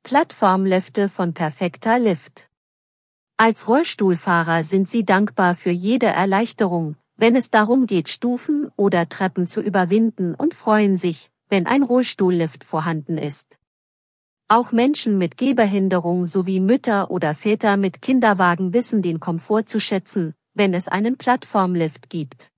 Plattformlifte von Perfecta Lift. Als Rollstuhlfahrer sind Sie dankbar für jede Erleichterung, wenn es darum geht, Stufen oder Treppen zu überwinden, und freuen sich, wenn ein Rollstuhllift vorhanden ist. Auch Menschen mit Gehbehinderung sowie Mütter oder Väter mit Kinderwagen wissen den Komfort zu schätzen, wenn es einen Plattformlift gibt.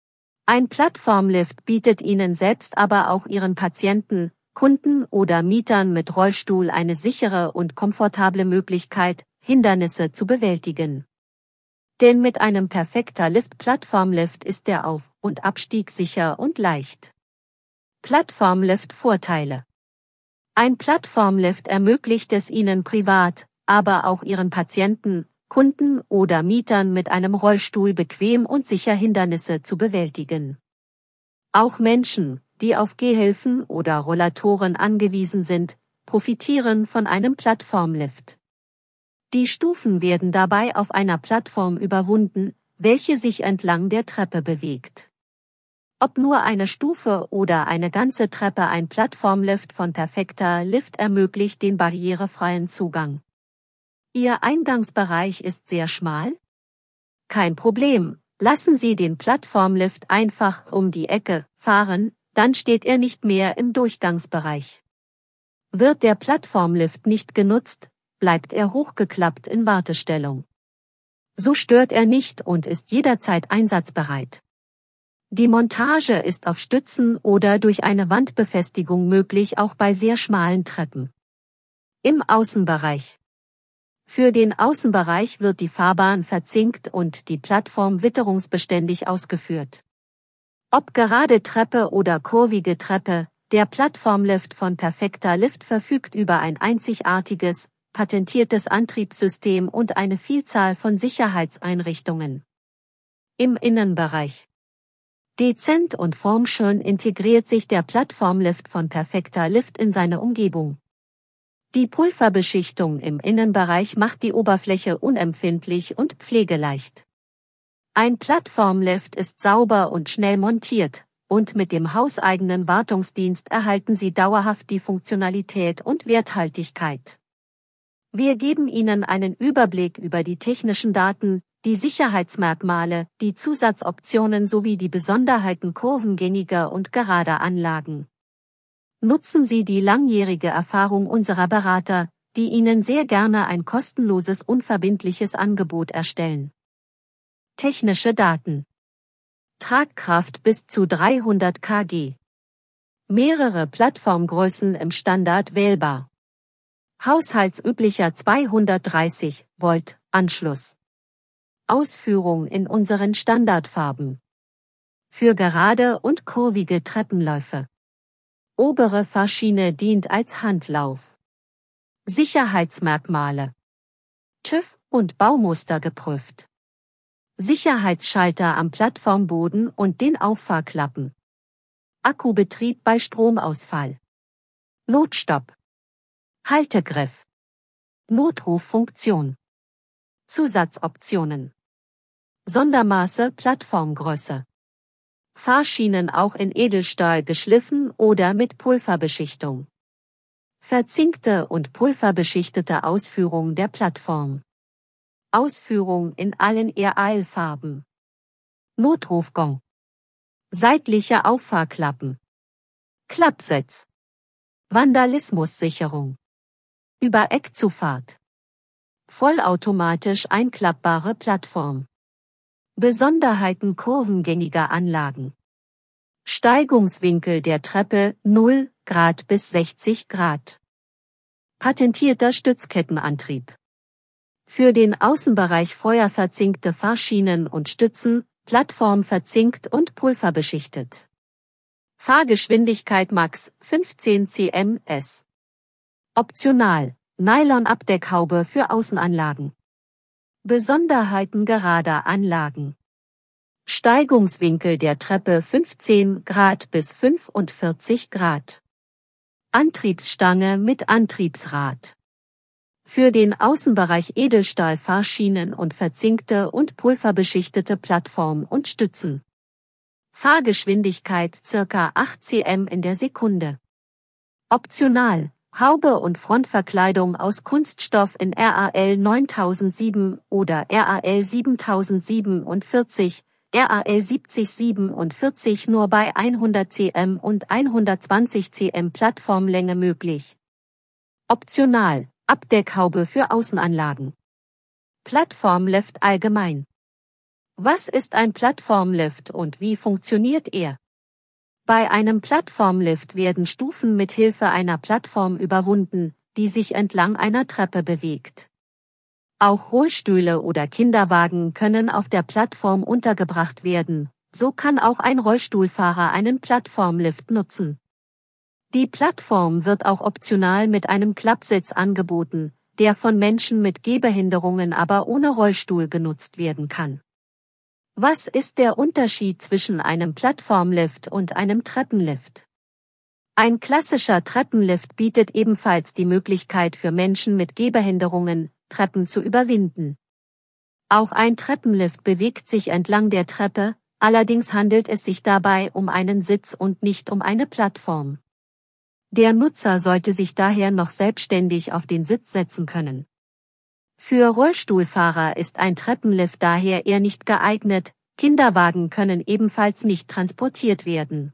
Ein Plattformlift bietet Ihnen selbst, aber auch Ihren Patienten, Kunden oder Mietern mit Rollstuhl eine sichere und komfortable Möglichkeit, Hindernisse zu bewältigen. Denn mit einem Perfecta Lift Plattformlift ist der Auf- und Abstieg sicher und leicht. Plattformlift Vorteile: Ein Plattformlift ermöglicht es Ihnen privat, aber auch Ihren Patienten, Kunden oder Mietern mit einem Rollstuhl bequem und sicher Hindernisse zu bewältigen. Auch Menschen, die auf Gehhilfen oder Rollatoren angewiesen sind, profitieren von einem Plattformlift. Die Stufen werden dabei auf einer Plattform überwunden, welche sich entlang der Treppe bewegt. Ob nur eine Stufe oder eine ganze Treppe, ein Plattformlift von Perfecta Lift ermöglicht den barrierefreien Zugang. Ihr Eingangsbereich ist sehr schmal? Kein Problem, lassen Sie den Plattformlift einfach um die Ecke fahren, dann steht er nicht mehr im Durchgangsbereich. Wird der Plattformlift nicht genutzt, bleibt er hochgeklappt in Wartestellung. So stört er nicht und ist jederzeit einsatzbereit. Die Montage ist auf Stützen oder durch eine Wandbefestigung möglich, auch bei sehr schmalen Treppen. Im Außenbereich. Für den Außenbereich wird die Fahrbahn verzinkt und die Plattform witterungsbeständig ausgeführt. Ob gerade Treppe oder kurvige Treppe, der Plattformlift von Perfecta Lift verfügt über ein einzigartiges, patentiertes Antriebssystem und eine Vielzahl von Sicherheitseinrichtungen. Im Innenbereich. Dezent und formschön integriert sich der Plattformlift von Perfecta Lift in seine Umgebung. Die Pulverbeschichtung im Innenbereich macht die Oberfläche unempfindlich und pflegeleicht. Ein Plattformlift ist sauber und schnell montiert, und mit dem hauseigenen Wartungsdienst erhalten Sie dauerhaft die Funktionalität und Werthaltigkeit. Wir geben Ihnen einen Überblick über die technischen Daten, die Sicherheitsmerkmale, die Zusatzoptionen sowie die Besonderheiten kurvengängiger und gerader Anlagen. Nutzen Sie die langjährige Erfahrung unserer Berater, die Ihnen sehr gerne ein kostenloses, unverbindliches Angebot erstellen. Technische Daten: Tragkraft bis zu 300 kg. Mehrere Plattformgrößen im Standard wählbar. Haushaltsüblicher 230 Volt Anschluss. Ausführung in unseren Standardfarben. Für gerade und kurvige Treppenläufe. Obere Fahrschiene dient als Handlauf. Sicherheitsmerkmale: TÜV und Baumuster geprüft. Sicherheitsschalter am Plattformboden und den Auffahrklappen. Akkubetrieb bei Stromausfall. Notstopp. Haltegriff. Notruffunktion. Zusatzoptionen. Sondermaße Plattformgröße. Fahrschienen auch in Edelstahl geschliffen oder mit Pulverbeschichtung. Verzinkte und pulverbeschichtete Ausführung der Plattform. Ausführung in allen RAL-Farben. Notrufgong. Seitliche Auffahrklappen. Klappsitz. Vandalismussicherung. Übereckzufahrt. Vollautomatisch einklappbare Plattform. Besonderheiten kurvengängiger Anlagen. Steigungswinkel der Treppe 0 Grad bis 60 Grad. Patentierter Stützkettenantrieb. Für den Außenbereich feuerverzinkte Fahrschienen und Stützen, Plattform verzinkt und pulverbeschichtet. Fahrgeschwindigkeit max 15 km/s. Optional: Nylon-Abdeckhaube für Außenanlagen. Besonderheiten gerader Anlagen. Steigungswinkel der Treppe 15 Grad bis 45 Grad. Antriebsstange mit Antriebsrad. Für den Außenbereich Edelstahl-Fahrschienen und verzinkte und pulverbeschichtete Plattform und Stützen. Fahrgeschwindigkeit ca. 8 cm in der Sekunde. Optional: Haube und Frontverkleidung aus Kunststoff in RAL 9007 oder RAL 7047, RAL 7047 nur bei 100 cm und 120 cm Plattformlänge möglich. Optional, Abdeckhaube für Außenanlagen. Plattformlift allgemein. Was ist ein Plattformlift und wie funktioniert er? Bei einem Plattformlift werden Stufen mit Hilfe einer Plattform überwunden, die sich entlang einer Treppe bewegt. Auch Rollstühle oder Kinderwagen können auf der Plattform untergebracht werden, so kann auch ein Rollstuhlfahrer einen Plattformlift nutzen. Die Plattform wird auch optional mit einem Klappsitz angeboten, der von Menschen mit Gehbehinderungen aber ohne Rollstuhl genutzt werden kann. Was ist der Unterschied zwischen einem Plattformlift und einem Treppenlift? Ein klassischer Treppenlift bietet ebenfalls die Möglichkeit für Menschen mit Gehbehinderungen, Treppen zu überwinden. Auch ein Treppenlift bewegt sich entlang der Treppe, allerdings handelt es sich dabei um einen Sitz und nicht um eine Plattform. Der Nutzer sollte sich daher noch selbstständig auf den Sitz setzen können. Für Rollstuhlfahrer ist ein Treppenlift daher eher nicht geeignet, Kinderwagen können ebenfalls nicht transportiert werden.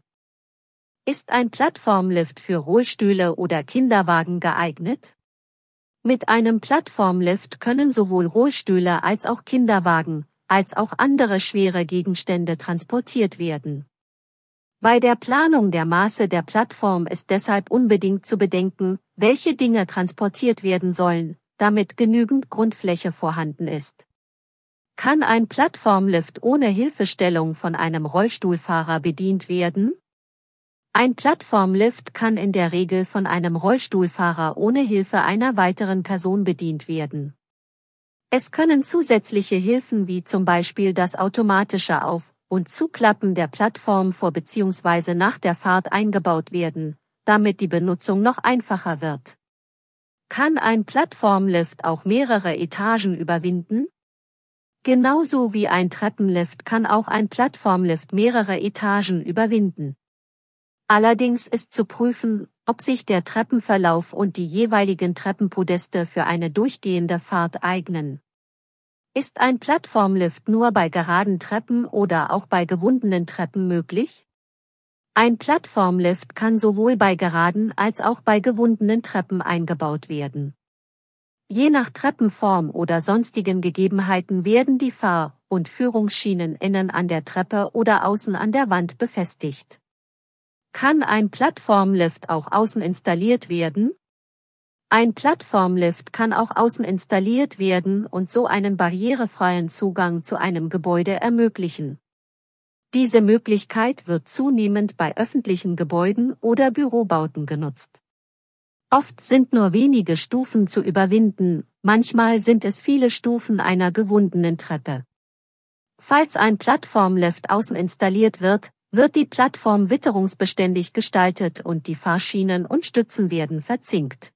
Ist ein Plattformlift für Rollstühle oder Kinderwagen geeignet? Mit einem Plattformlift können sowohl Rollstühle als auch Kinderwagen, als auch andere schwere Gegenstände transportiert werden. Bei der Planung der Maße der Plattform ist deshalb unbedingt zu bedenken, welche Dinge transportiert werden sollen, damit genügend Grundfläche vorhanden ist. Kann ein Plattformlift ohne Hilfestellung von einem Rollstuhlfahrer bedient werden? Ein Plattformlift kann in der Regel von einem Rollstuhlfahrer ohne Hilfe einer weiteren Person bedient werden. Es können zusätzliche Hilfen wie zum Beispiel das automatische Auf- und Zuklappen der Plattform vor bzw. nach der Fahrt eingebaut werden, damit die Benutzung noch einfacher wird. Kann ein Plattformlift auch mehrere Etagen überwinden? Genauso wie ein Treppenlift kann auch ein Plattformlift mehrere Etagen überwinden. Allerdings ist zu prüfen, ob sich der Treppenverlauf und die jeweiligen Treppenpodeste für eine durchgehende Fahrt eignen. Ist ein Plattformlift nur bei geraden Treppen oder auch bei gewundenen Treppen möglich? Ein Plattformlift kann sowohl bei geraden als auch bei gewundenen Treppen eingebaut werden. Je nach Treppenform oder sonstigen Gegebenheiten werden die Fahr- und Führungsschienen innen an der Treppe oder außen an der Wand befestigt. Kann ein Plattformlift auch außen installiert werden? Ein Plattformlift kann auch außen installiert werden und so einen barrierefreien Zugang zu einem Gebäude ermöglichen. Diese Möglichkeit wird zunehmend bei öffentlichen Gebäuden oder Bürobauten genutzt. Oft sind nur wenige Stufen zu überwinden, manchmal sind es viele Stufen einer gewundenen Treppe. Falls ein Plattformlift außen installiert wird, wird die Plattform witterungsbeständig gestaltet und die Fahrschienen und Stützen werden verzinkt.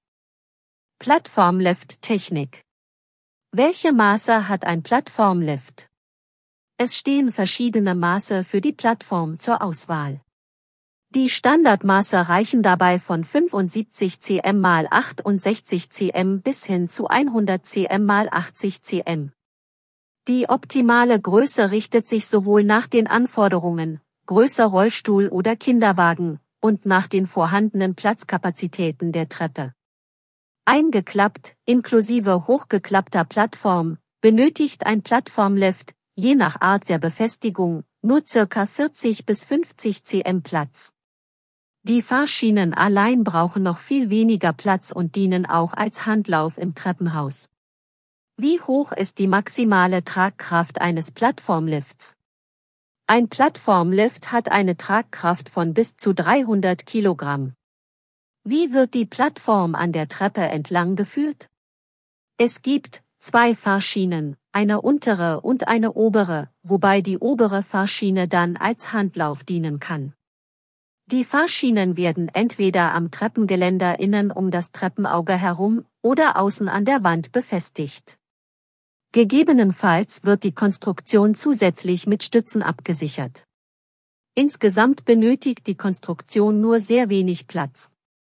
Plattformlift-Technik. Welche Maße hat ein Plattformlift? Es stehen verschiedene Maße für die Plattform zur Auswahl. Die Standardmaße reichen dabei von 75 cm x 68 cm bis hin zu 100 cm x 80 cm. Die optimale Größe richtet sich sowohl nach den Anforderungen, Größe Rollstuhl oder Kinderwagen, und nach den vorhandenen Platzkapazitäten der Treppe. Eingeklappt, inklusive hochgeklappter Plattform, benötigt ein Plattformlift, je nach Art der Befestigung, nur ca. 40 bis 50 cm Platz. Die Fahrschienen allein brauchen noch viel weniger Platz und dienen auch als Handlauf im Treppenhaus. Wie hoch ist die maximale Tragkraft eines Plattformlifts? Ein Plattformlift hat eine Tragkraft von bis zu 300 Kilogramm. Wie wird die Plattform an der Treppe entlang geführt? Es gibt 2 Fahrschienen, eine untere und eine obere, wobei die obere Fahrschiene dann als Handlauf dienen kann. Die Fahrschienen werden entweder am Treppengeländer innen um das Treppenauge herum oder außen an der Wand befestigt. Gegebenenfalls wird die Konstruktion zusätzlich mit Stützen abgesichert. Insgesamt benötigt die Konstruktion nur sehr wenig Platz.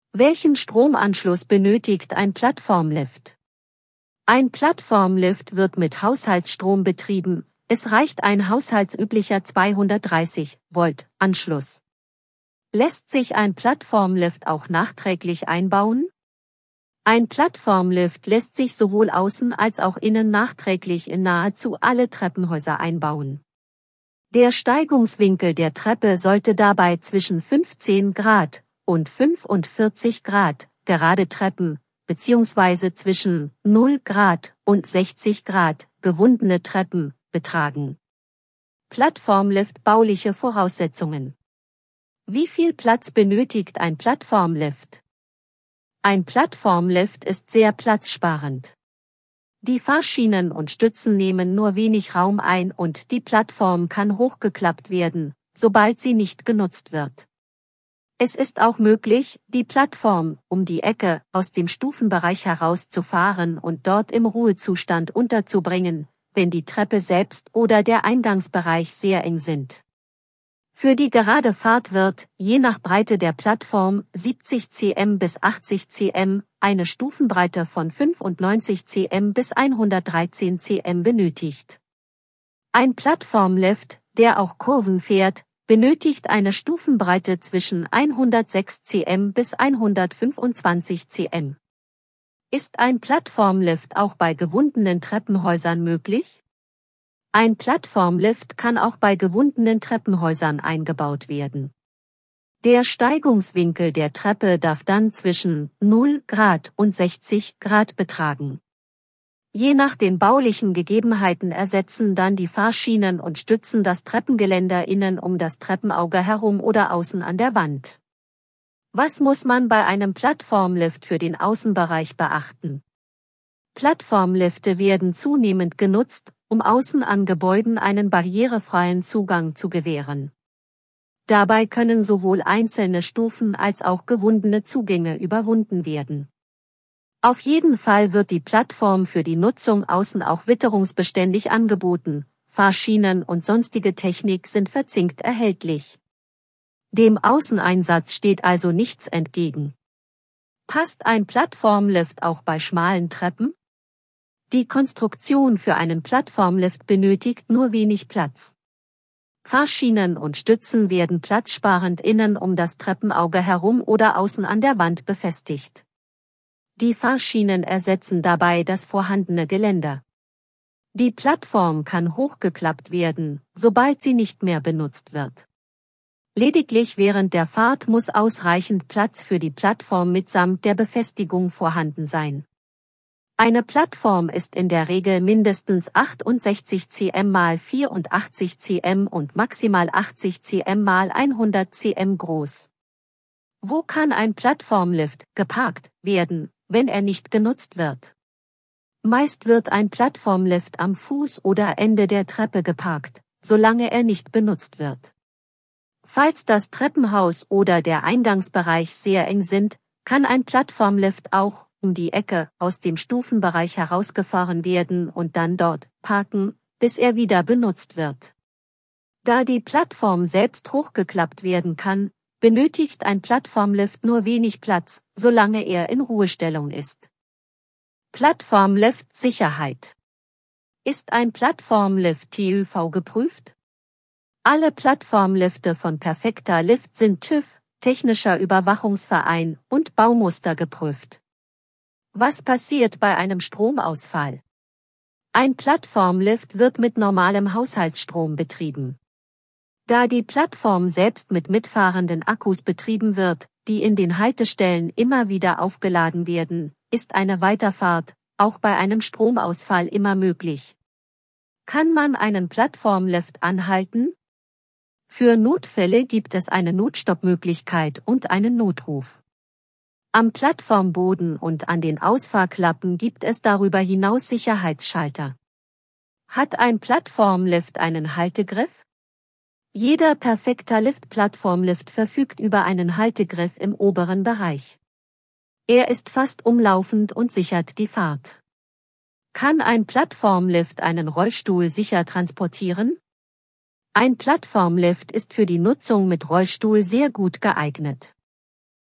Welchen Stromanschluss benötigt ein Plattformlift? Ein Plattformlift wird mit Haushaltsstrom betrieben. Es reicht ein haushaltsüblicher 230 Volt Anschluss. Lässt sich ein Plattformlift auch nachträglich einbauen? Ein Plattformlift lässt sich sowohl außen als auch innen nachträglich in nahezu alle Treppenhäuser einbauen. Der Steigungswinkel der Treppe sollte dabei zwischen 15 Grad und 45 Grad, gerade Treppen, beziehungsweise zwischen 0 Grad und 60 Grad, gewundene Treppen, betragen. Plattformlift bauliche Voraussetzungen. Wie viel Platz benötigt ein Plattformlift? Ein Plattformlift ist sehr platzsparend. Die Fahrschienen und Stützen nehmen nur wenig Raum ein und die Plattform kann hochgeklappt werden, sobald sie nicht genutzt wird. Es ist auch möglich, die Plattform um die Ecke aus dem Stufenbereich herauszufahren und dort im Ruhezustand unterzubringen, wenn die Treppe selbst oder der Eingangsbereich sehr eng sind. Für die gerade Fahrt wird, je nach Breite der Plattform, 70 cm bis 80 cm, eine Stufenbreite von 95 cm bis 113 cm benötigt. Ein Plattformlift, der auch Kurven fährt, benötigt eine Stufenbreite zwischen 106 cm bis 125 cm. Ist ein Plattformlift auch bei gewundenen Treppenhäusern möglich? Ein Plattformlift kann auch bei gewundenen Treppenhäusern eingebaut werden. Der Steigungswinkel der Treppe darf dann zwischen 0 Grad und 60 Grad betragen. Je nach den baulichen Gegebenheiten ersetzen dann die Fahrschienen und Stützen das Treppengeländer innen um das Treppenauge herum oder außen an der Wand. Was muss man bei einem Plattformlift für den Außenbereich beachten? Plattformlifte werden zunehmend genutzt, um außen an Gebäuden einen barrierefreien Zugang zu gewähren. Dabei können sowohl einzelne Stufen als auch gewundene Zugänge überwunden werden. Auf jeden Fall wird die Plattform für die Nutzung außen auch witterungsbeständig angeboten, Fahrschienen und sonstige Technik sind verzinkt erhältlich. Dem Außeneinsatz steht also nichts entgegen. Passt ein Plattformlift auch bei schmalen Treppen? Die Konstruktion für einen Plattformlift benötigt nur wenig Platz. Fahrschienen und Stützen werden platzsparend innen um das Treppenauge herum oder außen an der Wand befestigt. Die Fahrschienen ersetzen dabei das vorhandene Geländer. Die Plattform kann hochgeklappt werden, sobald sie nicht mehr benutzt wird. Lediglich während der Fahrt muss ausreichend Platz für die Plattform mitsamt der Befestigung vorhanden sein. Eine Plattform ist in der Regel mindestens 68 cm x 84 cm und maximal 80 cm x 100 cm groß. Wo kann ein Plattformlift geparkt werden, wenn er nicht genutzt wird? Meist wird ein Plattformlift am Fuß oder Ende der Treppe geparkt, solange er nicht benutzt wird. Falls das Treppenhaus oder der Eingangsbereich sehr eng sind, kann ein Plattformlift auch um die Ecke aus dem Stufenbereich herausgefahren werden und dann dort parken, bis er wieder benutzt wird. Da die Plattform selbst hochgeklappt werden kann, benötigt ein Plattformlift nur wenig Platz, solange er in Ruhestellung ist. Plattformlift-Sicherheit. Ist ein Plattformlift TÜV geprüft? Alle Plattformlifte von Perfekta Lift sind TÜV, Technischer Überwachungsverein, und Baumuster geprüft. Was passiert bei einem Stromausfall? Ein Plattformlift wird mit normalem Haushaltsstrom betrieben. Da die Plattform selbst mit mitfahrenden Akkus betrieben wird, die in den Haltestellen immer wieder aufgeladen werden, ist eine Weiterfahrt, auch bei einem Stromausfall immer möglich. Kann man einen Plattformlift anhalten? Für Notfälle gibt es eine Notstoppmöglichkeit und einen Notruf. Am Plattformboden und an den Ausfahrklappen gibt es darüber hinaus Sicherheitsschalter. Hat ein Plattformlift einen Haltegriff? Jeder Perfekta Lift Plattformlift verfügt über einen Haltegriff im oberen Bereich. Er ist fast umlaufend und sichert die Fahrt. Kann ein Plattformlift einen Rollstuhl sicher transportieren? Ein Plattformlift ist für die Nutzung mit Rollstuhl sehr gut geeignet.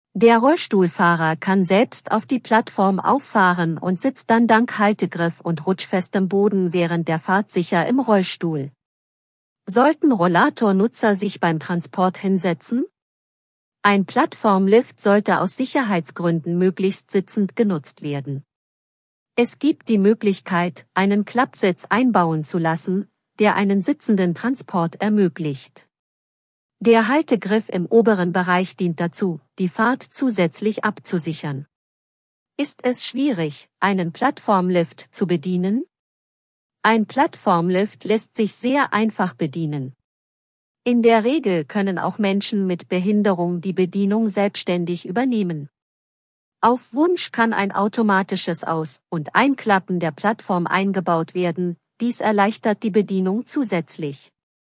Der Rollstuhlfahrer kann selbst auf die Plattform auffahren und sitzt dann dank Haltegriff und rutschfestem Boden während der Fahrt sicher im Rollstuhl. Sollten Rollatornutzer sich beim Transport hinsetzen? Ein Plattformlift sollte aus Sicherheitsgründen möglichst sitzend genutzt werden. Es gibt die Möglichkeit, einen Klappsitz einbauen zu lassen, der einen sitzenden Transport ermöglicht. Der Haltegriff im oberen Bereich dient dazu, die Fahrt zusätzlich abzusichern. Ist es schwierig, einen Plattformlift zu bedienen? Ein Plattformlift lässt sich sehr einfach bedienen. In der Regel können auch Menschen mit Behinderung die Bedienung selbstständig übernehmen. Auf Wunsch kann ein automatisches Aus- und Einklappen der Plattform eingebaut werden, dies erleichtert die Bedienung zusätzlich.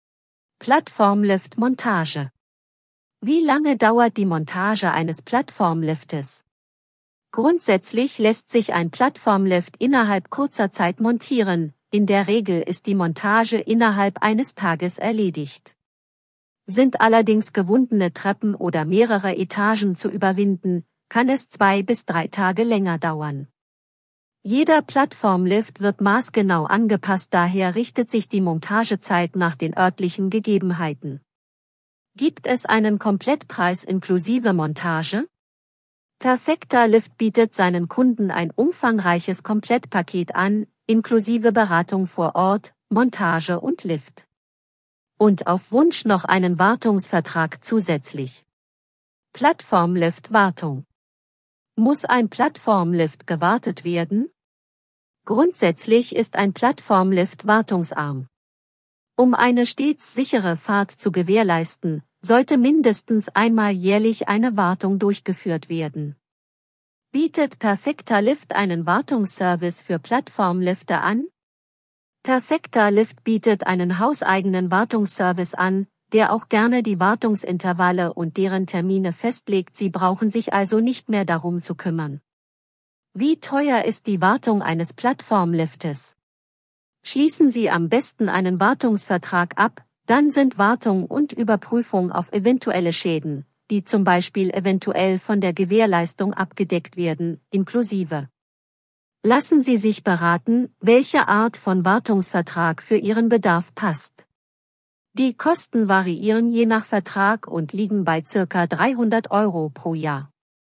Plattformlift-Montage. Wie lange dauert die Montage eines Plattformliftes? Grundsätzlich lässt sich ein Plattformlift innerhalb kurzer Zeit montieren, in der Regel ist die Montage innerhalb eines Tages erledigt. Sind allerdings gewundene Treppen oder mehrere Etagen zu überwinden, kann es 2 bis 3 Tage länger dauern. Jeder Plattformlift wird maßgenau angepasst, daher richtet sich die Montagezeit nach den örtlichen Gegebenheiten. Gibt es einen Komplettpreis inklusive Montage? Perfekta Lift bietet seinen Kunden ein umfangreiches Komplettpaket an, inklusive Beratung vor Ort, Montage und Lift. Und auf Wunsch noch einen Wartungsvertrag zusätzlich. Plattformlift-Wartung. Muss ein Plattformlift gewartet werden? Grundsätzlich ist ein Plattformlift wartungsarm. Um eine stets sichere Fahrt zu gewährleisten, sollte mindestens einmal jährlich eine Wartung durchgeführt werden. Bietet Perfekta Lift einen Wartungsservice für Plattformlifte an? Perfekta Lift bietet einen hauseigenen Wartungsservice an, der auch gerne die Wartungsintervalle und deren Termine festlegt. Sie brauchen sich also nicht mehr darum zu kümmern. Wie teuer ist die Wartung eines Plattformliftes? Schließen Sie am besten einen Wartungsvertrag ab, dann sind Wartung und Überprüfung auf eventuelle Schäden, die zum Beispiel eventuell von der Gewährleistung abgedeckt werden, inklusive. Lassen Sie sich beraten, welche Art von Wartungsvertrag für Ihren Bedarf passt. Die Kosten variieren je nach Vertrag und liegen bei ca. 300 € pro Jahr.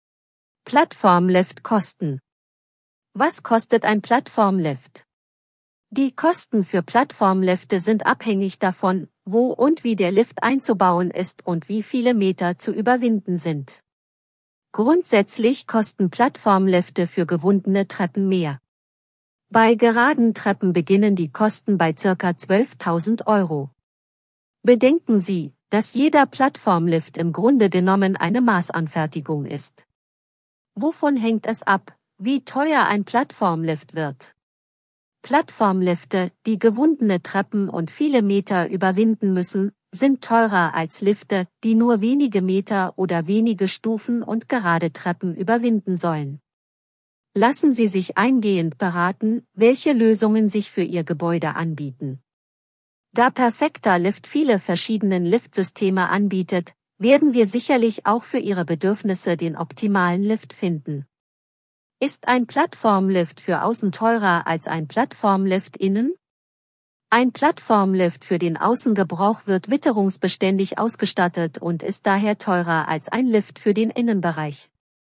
Plattformlift-Kosten. Was kostet ein Plattformlift? Die Kosten für Plattformlifte sind abhängig davon, wo und wie der Lift einzubauen ist und wie viele Meter zu überwinden sind. Grundsätzlich kosten Plattformlifte für gewundene Treppen mehr. Bei geraden Treppen beginnen die Kosten bei ca. 12.000 €. Bedenken Sie, dass jeder Plattformlift im Grunde genommen eine Maßanfertigung ist. Wovon hängt es ab, wie teuer ein Plattformlift wird? Plattformlifte, die gewundene Treppen und viele Meter überwinden müssen, sind teurer als Lifte, die nur wenige Meter oder wenige Stufen und gerade Treppen überwinden sollen. Lassen Sie sich eingehend beraten, welche Lösungen sich für Ihr Gebäude anbieten. Da Perfekta Lift viele verschiedene Liftsysteme anbietet, werden wir sicherlich auch für Ihre Bedürfnisse den optimalen Lift finden. Ist ein Plattformlift für außen teurer als ein Plattformlift innen? Ein Plattformlift für den Außengebrauch wird witterungsbeständig ausgestattet und ist daher teurer als ein Lift für den Innenbereich.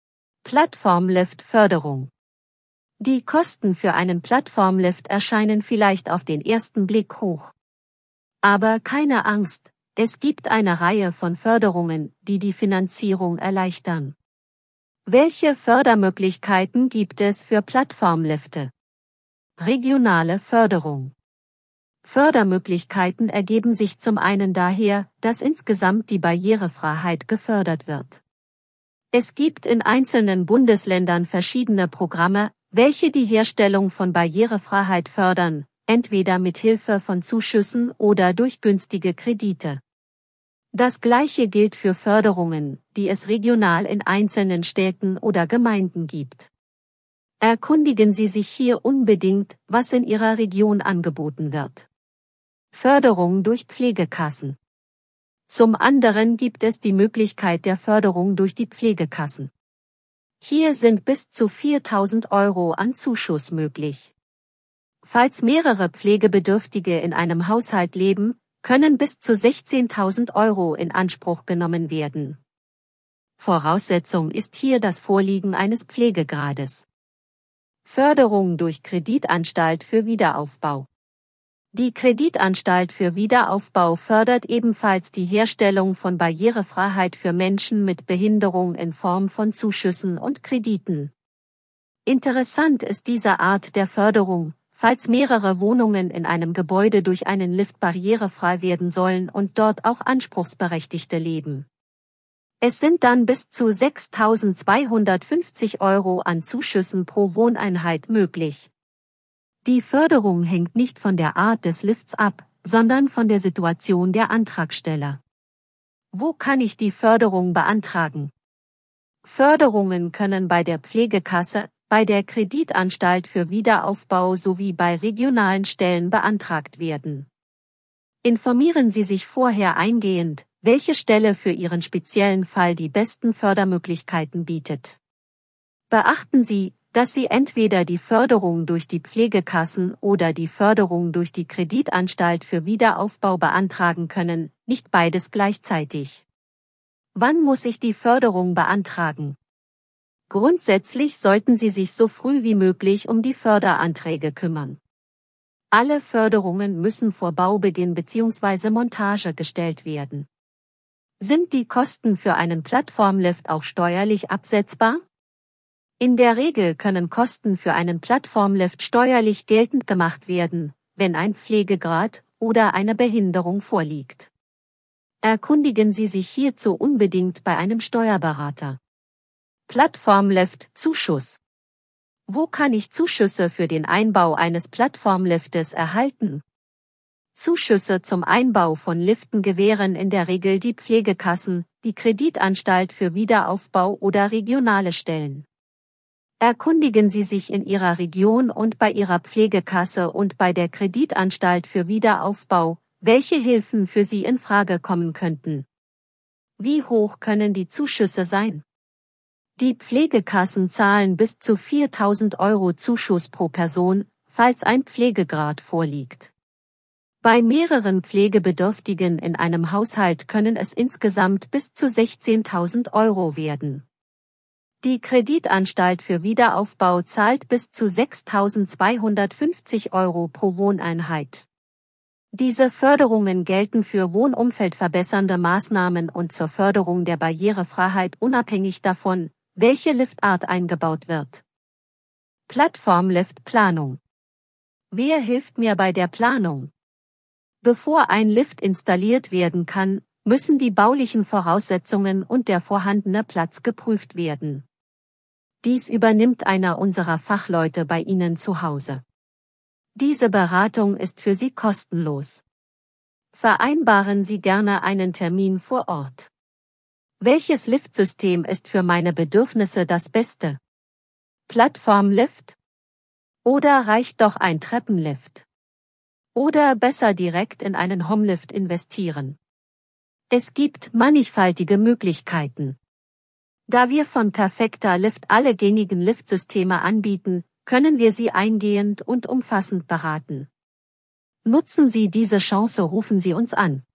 Plattformlift-Förderung. Die Kosten für einen Plattformlift erscheinen vielleicht auf den ersten Blick hoch. Aber keine Angst, es gibt eine Reihe von Förderungen, die die Finanzierung erleichtern. Welche Fördermöglichkeiten gibt es für Plattformlifte? Regionale Förderung. Fördermöglichkeiten ergeben sich zum einen daher, dass insgesamt die Barrierefreiheit gefördert wird. Es gibt in einzelnen Bundesländern verschiedene Programme, welche die Herstellung von Barrierefreiheit fördern, entweder mit Hilfe von Zuschüssen oder durch günstige Kredite. Das Gleiche gilt für Förderungen, die es regional in einzelnen Städten oder Gemeinden gibt. Erkundigen Sie sich hier unbedingt, was in Ihrer Region angeboten wird. Förderung durch Pflegekassen. Zum anderen gibt es die Möglichkeit der Förderung durch die Pflegekassen. Hier sind bis zu 4.000 Euro an Zuschuss möglich. Falls mehrere Pflegebedürftige in einem Haushalt leben, können bis zu 16.000 Euro in Anspruch genommen werden. Voraussetzung ist hier das Vorliegen eines Pflegegrades. Förderung durch Kreditanstalt für Wiederaufbau. Die Kreditanstalt für Wiederaufbau fördert ebenfalls die Herstellung von Barrierefreiheit für Menschen mit Behinderung in Form von Zuschüssen und Krediten. Interessant ist diese Art der Förderung, falls mehrere Wohnungen in einem Gebäude durch einen Lift barrierefrei werden sollen und dort auch Anspruchsberechtigte leben. Es sind dann bis zu 6.250 Euro an Zuschüssen pro Wohneinheit möglich. Die Förderung hängt nicht von der Art des Lifts ab, sondern von der Situation der Antragsteller. Wo kann ich die Förderung beantragen? Förderungen können bei der Pflegekasse, bei der Kreditanstalt für Wiederaufbau sowie bei regionalen Stellen beantragt werden. Informieren Sie sich vorher eingehend, welche Stelle für Ihren speziellen Fall die besten Fördermöglichkeiten bietet. Beachten Sie, dass Sie entweder die Förderung durch die Pflegekassen oder die Förderung durch die Kreditanstalt für Wiederaufbau beantragen können, nicht beides gleichzeitig. Wann muss ich die Förderung beantragen? Grundsätzlich sollten Sie sich so früh wie möglich um die Förderanträge kümmern. Alle Förderungen müssen vor Baubeginn bzw. Montage gestellt werden. Sind die Kosten für einen Plattformlift auch steuerlich absetzbar? In der Regel können Kosten für einen Plattformlift steuerlich geltend gemacht werden, wenn ein Pflegegrad oder eine Behinderung vorliegt. Erkundigen Sie sich hierzu unbedingt bei einem Steuerberater. Plattformlift Zuschuss. Wo kann ich Zuschüsse für den Einbau eines Plattformliftes erhalten? Zuschüsse zum Einbau von Liften gewähren in der Regel die Pflegekassen, die Kreditanstalt für Wiederaufbau oder regionale Stellen. Erkundigen Sie sich in Ihrer Region und bei Ihrer Pflegekasse und bei der Kreditanstalt für Wiederaufbau, welche Hilfen für Sie in Frage kommen könnten. Wie hoch können die Zuschüsse sein? Die Pflegekassen zahlen bis zu 4.000 Euro Zuschuss pro Person, falls ein Pflegegrad vorliegt. Bei mehreren Pflegebedürftigen in einem Haushalt können es insgesamt bis zu 16.000 Euro werden. Die Kreditanstalt für Wiederaufbau zahlt bis zu 6.250 Euro pro Wohneinheit. Diese Förderungen gelten für wohnumfeldverbessernde Maßnahmen und zur Förderung der Barrierefreiheit unabhängig davon, welche Liftart eingebaut wird. Plattformliftplanung. Wer hilft mir bei der Planung? Bevor ein Lift installiert werden kann, müssen die baulichen Voraussetzungen und der vorhandene Platz geprüft werden. Dies übernimmt einer unserer Fachleute bei Ihnen zu Hause. Diese Beratung ist für Sie kostenlos. Vereinbaren Sie gerne einen Termin vor Ort. Welches Liftsystem ist für meine Bedürfnisse das Beste? Plattformlift? Oder reicht doch ein Treppenlift? Oder besser direkt in einen Homelift investieren? Es gibt mannigfaltige Möglichkeiten. Da wir von Perfekta Lift alle gängigen Liftsysteme anbieten, können wir Sie eingehend und umfassend beraten. Nutzen Sie diese Chance, rufen Sie uns an.